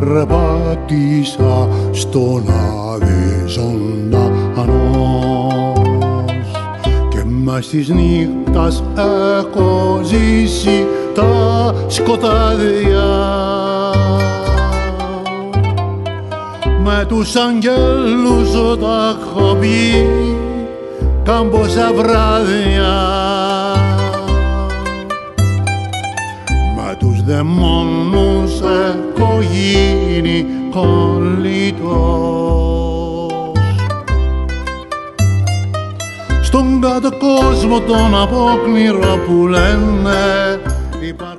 περπάτησα στον άδει ζωντανός και μες της νύχτας έχω ζήσει τα σκοτάδια με τους αγγέλους τα έχω πει κάμποσα βράδια με τους δαιμόνους έχω γίνει κολλητός στον κάτω κόσμο τον απόκληρο που λένε